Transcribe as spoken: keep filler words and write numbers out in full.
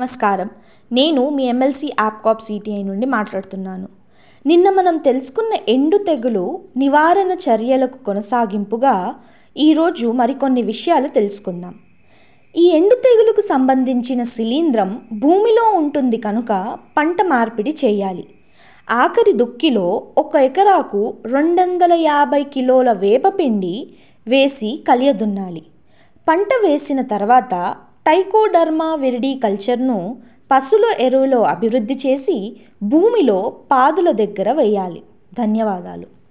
నమస్కారం. నేను మీ MLC యాప్కాప్ CTI నుండి మాట్లాడుతున్నాను. నిన్న మనం తెలుసుకున్న ఎండు తెగులు నివారణ చర్యలకు కొనసాగింపుగా ఈరోజు మరికొన్ని విషయాలు తెలుసుకుందాం. ఈ ఎండు తెగులుకు సంబంధించిన శిలీంధ్రం భూమిలో ఉంటుంది కనుక పంట మార్పిడి చేయాలి. ఆఖరి దుక్కిలో ఒక ఎకరాకు రెండు వందల యాభై కిలోల వేపపిండి వేసి కలియదున్నాలి. పంట వేసిన తర్వాత ట్రైకోడర్మా విరిడి కల్చర్ను పశువుల ఎరువులో అభివృద్ధి చేసి భూమిలో పాదుల దగ్గర వేయాలి. ధన్యవాదాలు.